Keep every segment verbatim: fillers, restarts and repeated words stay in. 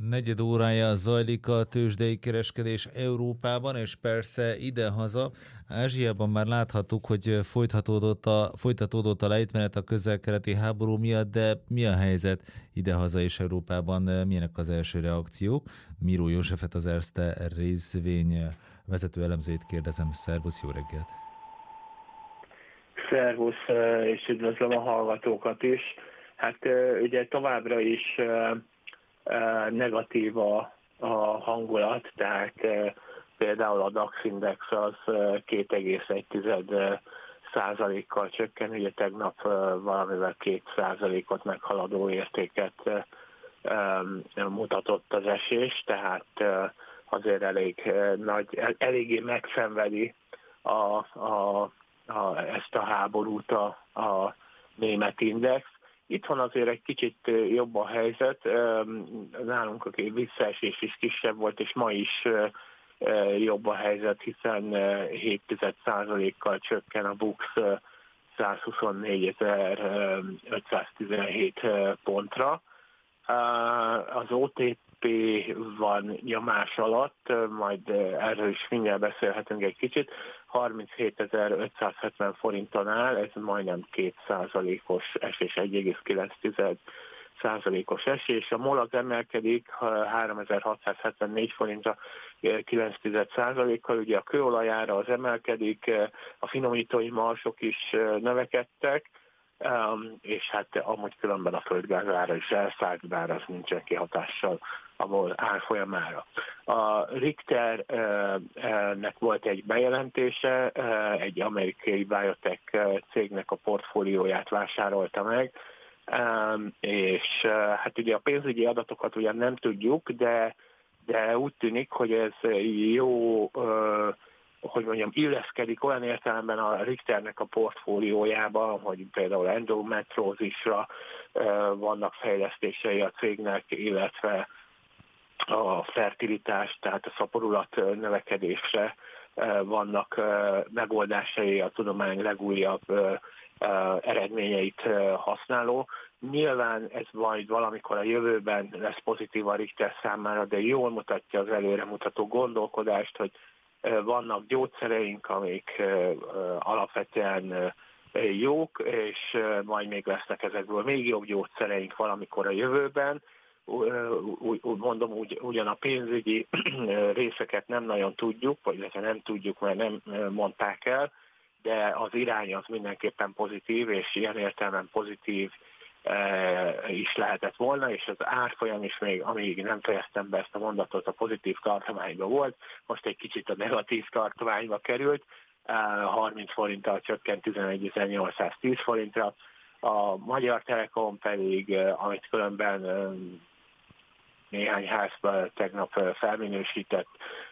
Negyed órája zajlik a tőzsdei kereskedés Európában, és persze idehaza. Ázsiában már láthattuk, hogy folytatódott a, folytatódott a lejtmenet a közel-keleti háború miatt, de mi a helyzet idehaza és Európában? Milyenek az első reakciók? Miró Józsefet, az Erste részvény vezető elemzőjét kérdezem. Szervusz, jó reggelt! Szervusz, és üdvözlöm a hallgatókat is. Hát ugye továbbra is negatív a, a hangulat, tehát például a DAX index az két egész egy százalékkal csökken, ugye tegnap valamivel két százalékot meghaladó értéket mutatott az esés, tehát azért elég nagy, eléggé megszenvedi a, a, a, ezt a háborút a, a német index. Itthon azért egy kicsit jobb a helyzet, nálunk a visszaesés is kisebb volt, és ma is jobb a helyzet, hiszen hét százalékkal csökken a BUX százhuszonnégyezer-ötszáztizenhét pontra. Az o té pé van nyomás alatt, majd erről is mindjárt beszélhetünk egy kicsit, harminchétezer-ötszázhetven forinton áll, ez majdnem két százalékos esés, egy egész kilenc százalékos esés. A MOL az emelkedik háromezer-hatszázhetvennégy forintra, kilenc százalékkal, ugye a kőolajára az emelkedik, a finomítói marsok is növekedtek, és hát amúgy különben a földgázára is elszállt, bár az nincsen kihatással a MOL árfolyamára. A Richternek volt egy bejelentése, egy amerikai biotech cégnek a portfólióját vásárolta meg, és hát ugye a pénzügyi adatokat ugyan nem tudjuk, de, de úgy tűnik, hogy ez jó, hogy mondjam, illeszkedik olyan értelemben a Richternek a portfóliójában, hogy például endometrózisra vannak fejlesztései a cégnek, illetve a fertilitás, tehát a szaporulat növekedésre vannak megoldásai, a tudomány legújabb eredményeit használó. Nyilván ez majd valamikor a jövőben lesz pozitív a Richter számára, de jól mutatja az előremutató gondolkodást, hogy vannak gyógyszereink, amik alapvetően jók, és majd még lesznek ezekből még jobb gyógyszereink valamikor a jövőben. Úgy mondom, úgy, ugyan a pénzügyi részeket nem nagyon tudjuk, vagy nem tudjuk, mert nem mondták el, de az irány az mindenképpen pozitív, és ilyen értelemben pozitív is lehetett volna, és az árfolyam is még, amíg nem fejeztem be ezt a mondatot, a pozitív tartományban volt, most egy kicsit a negatív tartományba került, harminc forinttal csökkent tizenegyezer-nyolcszáztíz forintra, a Magyar Telekom pedig, amit különben néhány házban tegnap felminősített,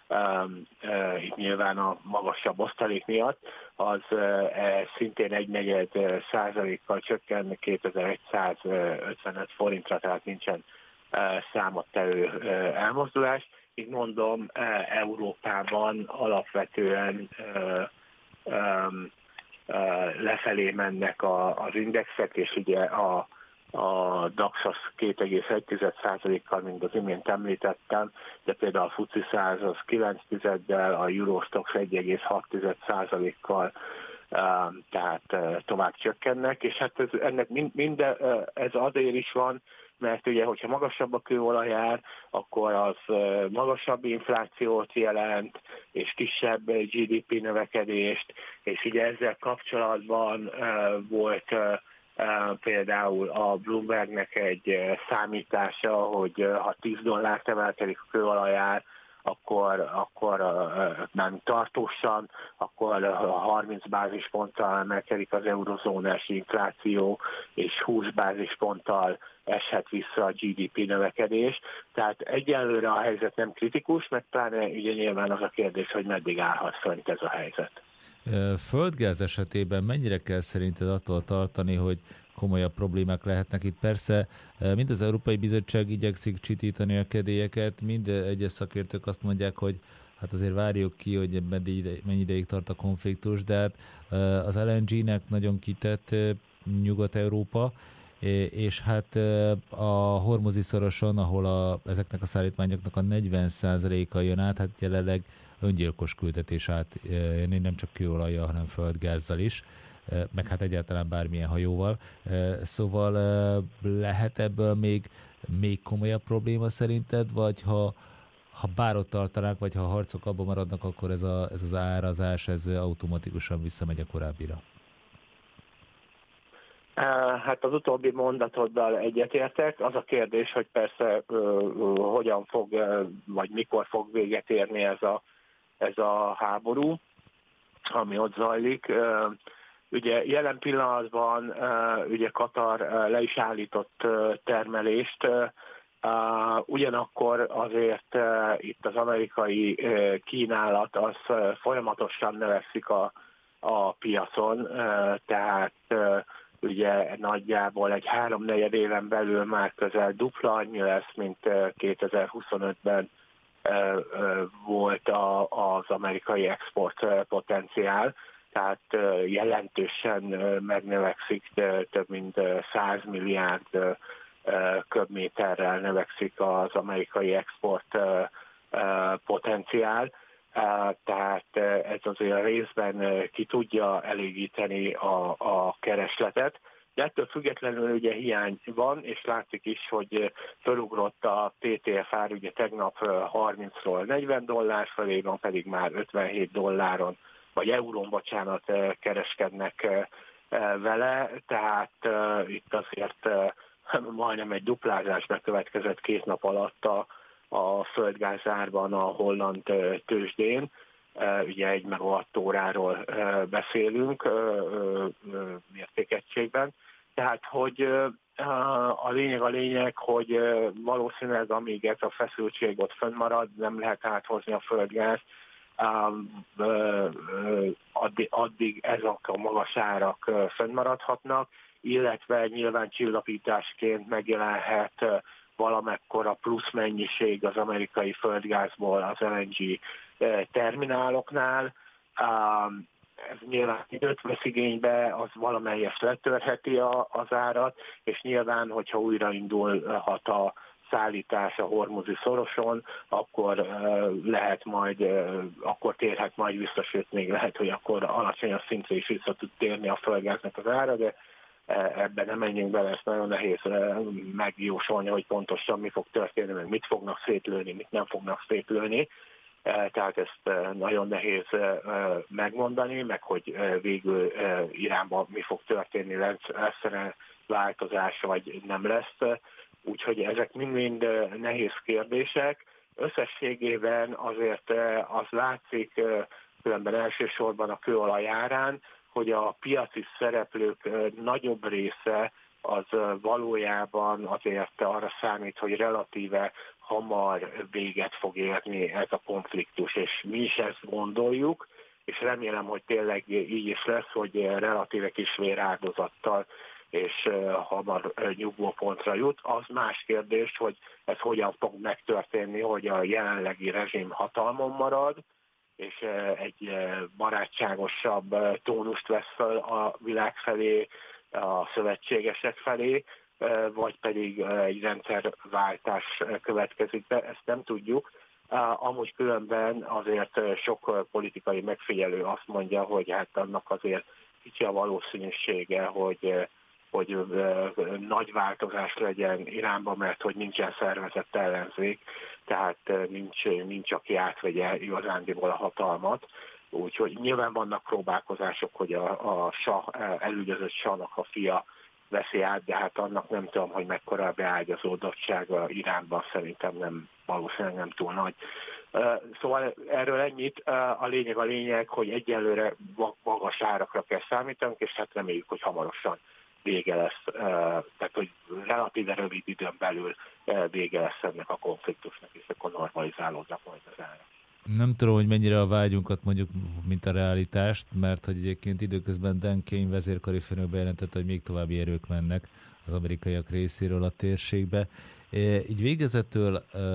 itt nyilván a magasabb osztalék miatt, az szintén egy negyed százalékkal csökken kétezer-százötvenöt forintra, tehát nincsen számottevő elmozdulás. Így mondom, Európában alapvetően lefelé mennek az indexek, és ugye a A DAX az két egész egy százalékkal, mint az imént említettem, de például a FTSE száz az kilenc tizeddel, a Eurostoxx egy egész hat százalékkal, tehát tovább csökkennek, és hát ez, ennek minden, ez azért is van, mert ugye, hogyha magasabb a kőolajár, akkor az magasabb inflációt jelent, és kisebb gé dé pé növekedést, és ugye ezzel kapcsolatban volt például a Bloombergnek egy számítása, hogy ha tíz dollárt emelkedik a kőolajár, akkor, akkor nem tartósan, akkor harminc bázisponttal emelkedik az eurozónás infláció, és húsz bázisponttal eshet vissza a gé dé pé növekedés. Tehát egyelőre a helyzet nem kritikus, meg pláne ugye nyilván az a kérdés, hogy meddig állhat fönt ez a helyzet. Földgáz esetében mennyire kell szerinted attól tartani, hogy komolyabb problémák lehetnek itt? Persze mind az Európai Bizottság igyekszik csitítani a kedélyeket, mind egyes szakértők azt mondják, hogy hát azért várjuk ki, hogy mennyi ideig tart a konfliktus, de hát az el en gé-nek nagyon kitett Nyugat-Európa, és hát a Hormuzi szoroson, ahol a, ezeknek a szállítmányoknak a negyven százaléka jön át, hát jelenleg öngyilkos küldetés átjönni, nem csak kőolajjal, hanem földgázzal is, meg hát egyáltalán bármilyen hajóval. Szóval lehet ebből még, még komolyabb probléma szerinted, vagy ha, ha bár ott tartanák, vagy ha a harcok abban maradnak, akkor ez, a, ez az árazás, ez automatikusan visszamegy a korábbira? Hát az utóbbi mondatoddal egyetértek. Az a kérdés, hogy persze hogyan fog, vagy mikor fog véget érni ez a, ez a háború, ami ott zajlik. Ugye jelen pillanatban ugye Katar le is állított termelést, ugyanakkor azért itt az amerikai kínálat az folyamatosan növekszik a, a piacon, tehát ugye nagyjából egy háromnegyed éven belül már közel dupla annyi lesz, mint kétezer-huszonötben volt az amerikai export potenciál, tehát jelentősen megnövekszik, több mint száz milliárd köbméterrel növekszik az amerikai export potenciál, tehát ez azért részben ki tudja elégíteni a, a keresletet, de ettől függetlenül ugye hiány van, és látszik is, hogy felugrott a té té ef ár, ugye tegnap harmincról negyven dollár felé van, pedig már ötvenhét dolláron, vagy eurón, bocsánat, kereskednek vele, tehát itt azért majdnem egy duplázás bekövetkezett két nap alatt a, a földgázárban a holland tőzsdén. Ugye egy megawattóráról beszélünk mértékegységben. Tehát, hogy a lényeg a lényeg, hogy valószínűleg amíg ez a feszültség ott fönnmarad, nem lehet áthozni a földgázt, addig, addig ezek a magas árak fönnmaradhatnak, illetve nyilván csillapításként megjelenhet valamekkora plusz mennyiség az amerikai földgázból az el en gé termináloknál. Ez nyilván időt vesz igénybe, az valamelyest letörheti a, az árat, és nyilván, hogyha újraindulhat a szállítás a Hormuzi szoroson, akkor uh, lehet majd, uh, akkor térhet majd vissza, sőt még lehet, hogy akkor alacsonyabb szintre is vissza tud térni a földgáznak az ára, de ebben nem menjünk bele, ezt nagyon nehéz megjósolni, hogy pontosan mi fog történni, meg mit fognak szétlőni, mit nem fognak szétlőni. Tehát ezt nagyon nehéz megmondani, meg hogy végül Iránban mi fog történni, lesz, lesz változás, vagy nem lesz. Úgyhogy ezek mind-mind nehéz kérdések. Összességében azért az látszik, különben elsősorban a kőolaj árán, hogy a piaci szereplők nagyobb része az valójában azért arra számít, hogy relatíve hamar véget fog érni ez a konfliktus, és mi is ezt gondoljuk, és remélem, hogy tényleg így is lesz, hogy relatíve kis véráldozattal és hamar nyugvópontra jut. Az más kérdés, hogy ez hogyan fog megtörténni, hogy a jelenlegi rezsim hatalmon marad, és egy barátságosabb tónust vesz fel a világ felé, a szövetségesek felé, vagy pedig egy rendszerváltás következik be, ezt nem tudjuk. Amúgy különben azért sok politikai megfigyelő azt mondja, hogy hát annak azért kicsi a valószínűsége, hogy, hogy nagy változás legyen Iránban, mert hogy nincsen szervezett ellenzék, tehát nincs, nincs aki átvegye igazándiból a hatalmat. Úgyhogy nyilván vannak próbálkozások, hogy a, a sah, elügyözött sahnak a fia veszi át, de hát annak nem tudom, hogy mekkora a beágyazódottsága Iránban, szerintem nem, valószínűleg nem túl nagy. Szóval erről ennyit, a lényeg a lényeg, hogy egyelőre magas árakra kell számítanunk, és hát reméljük, hogy hamarosan vége lesz, tehát hogy relatíve rövid időn belül vége lesz ennek a konfliktusnak, és akkor normalizálódnak majd az árak. Nem tudom, hogy mennyire a vágyunkat mondjuk, mint a realitást, mert hogy egyébként időközben Dan Kane vezérkari főnök bejelentette, hogy még további erők mennek az amerikaiak részéről a térségbe. Így végezetül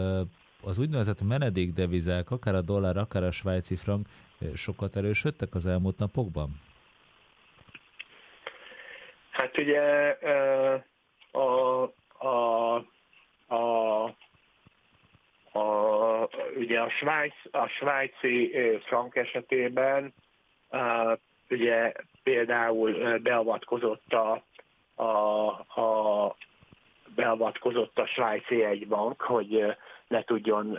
az úgynevezett menedékdevizák, akár a dollár, akár a svájci frank sokat erősödtek az elmúlt napokban? Hát ugye a, a, a, a, ugye a, Svájc, a svájci frank esetében ugye például beavatkozott a, a, a beavatkozott a svájci jegybank, hogy ne tudjon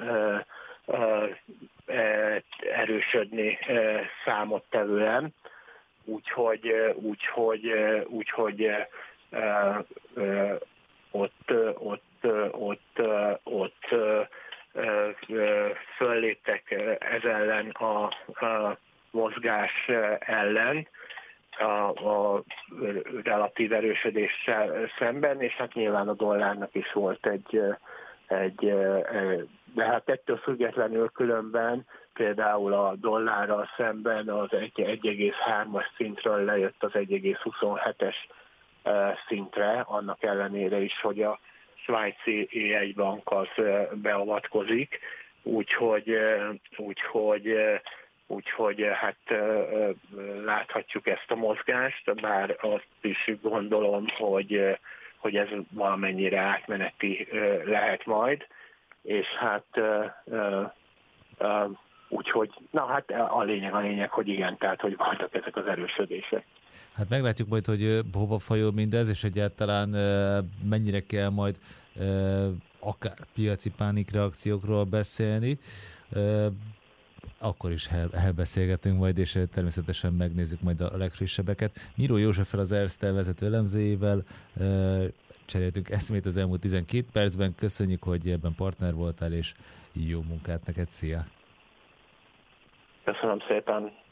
erősödni számottevően, úgyhogy, úgyhogy, úgyhogy ott, ott, ott, ott fölléptek ez ellen a, a mozgás ellen, a, a relatív erősödéssel szemben, és hát nyilván a dollárnak is volt egy, egy de hát ettől függetlenül különben például a dollárral szemben az egy egész hármas szintről lejött az egy egész huszonhetes szintre, annak ellenére is, hogy a svájci jegybank az beavatkozik, úgyhogy, úgyhogy Úgyhogy hát láthatjuk ezt a mozgást, bár azt is gondolom, hogy, hogy ez valamennyire átmeneti lehet majd, és hát úgyhogy, na hát a lényeg a lényeg, hogy igen, tehát hogy voltak ezek az erősödések. Hát meglátjuk majd, hogy hova fajul mindez, és egyáltalán mennyire kell majd akár piaci pánikreakciókról beszélni. Akkor is el, elbeszélgetünk majd, és természetesen megnézzük majd a legfrissebbeket. Miró Józseffel, az Erste vezető elemzőjével cseréltünk eszmét az elmúlt tizenkét percben. Köszönjük, hogy ebben partner voltál, és jó munkát neked, szia! Köszönöm szépen!